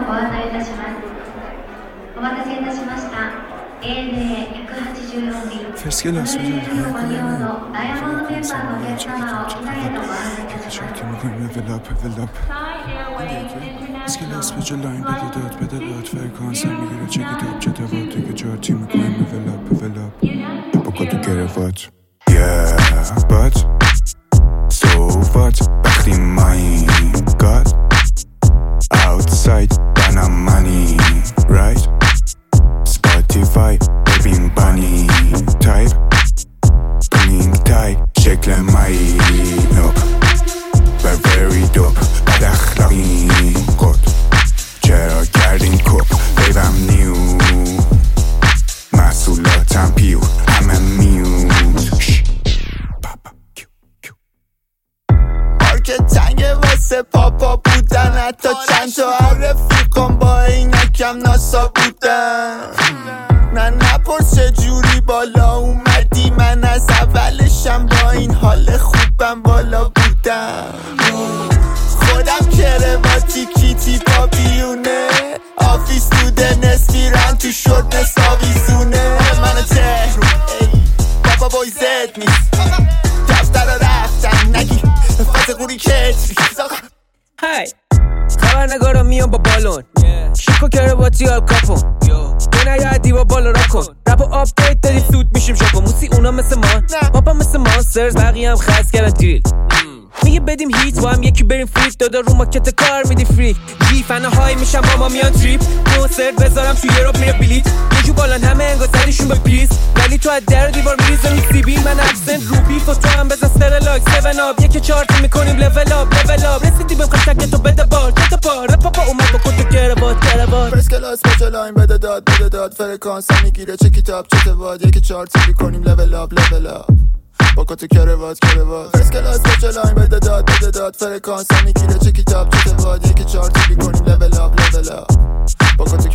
ご案内いたします。お待たせいたしました。ANA184 便 فسکه لاس بجا ご利用のダイヤモンドメンバーのお客様を機内へとご案内いたします。 فسکه لاس بجا لاین بده داد فرکانس هم میگیره چه کتاب چه دواد دیگه جاتی میکنیم ولاب با کتو گروات Yeah, but so what وقتی my God outside دانم money right Spotify ببین بانی تایپ کنینگ تای شکل مایی نوب و very dope بد اخلاقی قد چرا کردین کپ بیبم نیو محصولاتم پیو همه میوت مارکت تنگه واسه پاپا بودن حتی چند تا رفیقم با اینکم ناسا بودن نه نپرس چجوری بالا اومدی من از اولشم با این حال خوبم بالا بودم خودم کرواتی کیتی با بیونه آفیس دوده نسمیرن تو شد نساویزونه منو تهرون بابا بای زد نیست دفتر رفتن نگی فاز قوری کتری های خبرنگارم میام با بالون شیکو کرواتی آل کاپون به نیادی با بالا را کن رپ و آپدیت داری سود میشیم شاکن موسی اونا مثل ما پاپا مثل مانسترز بقیه هم خرس کردن دیل میگه بدیم هیت با هم یکی بریم فریت دادا رو ماکت کار میدی فری جی فنه های میشم با ما میان تریپ کنسرت بذارم تو یوروپ میره بلیت یه جو بالان همه انگار زدیشون به پریز ولی تو از در دیوار میریزم سیبی من اکسنت رو بیف و تو هم بزن سترلاک 7 آب یکی چارت میکنیم لول آب رسیدی بهم خشک تو بده بار کتا پار پاپا اومد با کت کروات فرس کلاس بچه لاین بده داد فرکانس هم میگیره چه کتاب چه دواد یکی چارت میکنیم لول آب با کت کروات فرس کلاس بچه لاین بده داد فرکانس هم میگیره چه کتاب چه دواد یکی چارت میکنیم لول آب با کت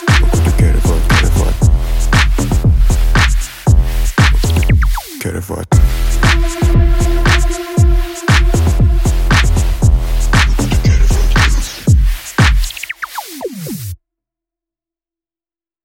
کروات